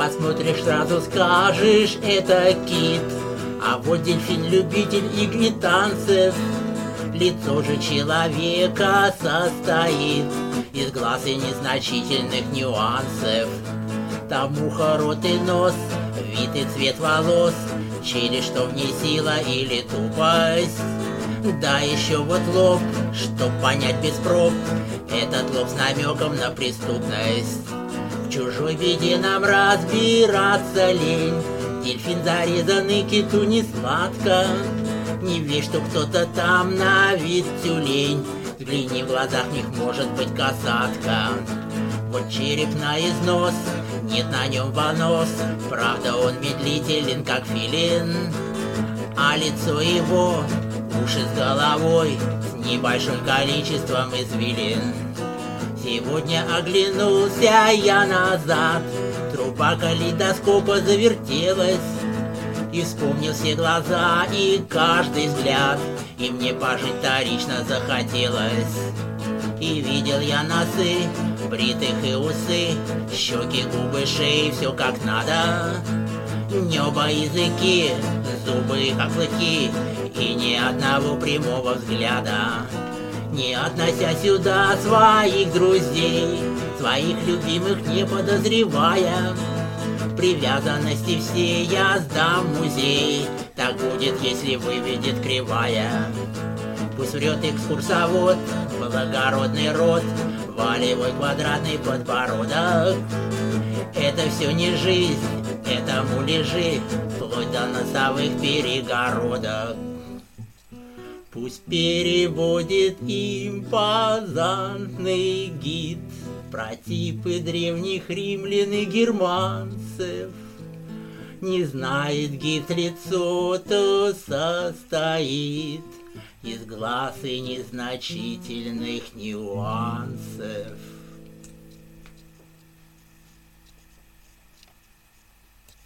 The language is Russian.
Посмотришь, сразу скажешь, это кит. А вот дельфин-любитель игр и танцев. Лицо же человека состоит из глаз и незначительных нюансов. Там ухо, рот и нос, вид и цвет волос, челюсть, что в ней сила или тупость. Да еще вот лоб, чтоб понять без проб, этот лоб с намеком на преступность. В чужой беде нам разбираться лень, дельфин зарезанный киту не сладко. Не верь, что кто-то там на вид тюлень, взгляни, в глазах них может быть касатка. Вот череп на износ, нет на нем понос, правда он медлителен, как филин. А лицо его, уши с головой, с небольшим количеством извилин. Сегодня оглянулся я назад, труба калейдоскопа завертелась, и вспомнил все глаза и каждый взгляд, и мне пожить вторично захотелось. И видел я носы, бритых и усы, щеки, губы, шеи, все как надо. Небо, языки, зубы, как клыки, и ни одного прямого взгляда. Не относя сюда своих друзей, своих любимых не подозревая, привязанности все я сдам в музей, так будет, если выведет кривая. Пусть врет экскурсовод, благородный рот, волевой квадратный подбородок. Это все не жизнь, это муляжи, вплоть до носовых перегородок. Пусть переводит импозантный гид про типы древних римлян и германцев. Не знает гид, лицо-то состоит из глаз и незначительных нюансов.